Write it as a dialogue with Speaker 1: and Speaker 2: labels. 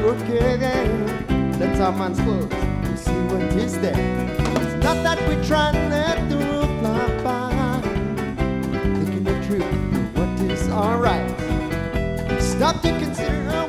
Speaker 1: okay then. Let our minds close to see what is there. It's not that we try to let the roof fly by, thinking the truth of what is alright. Stop to consider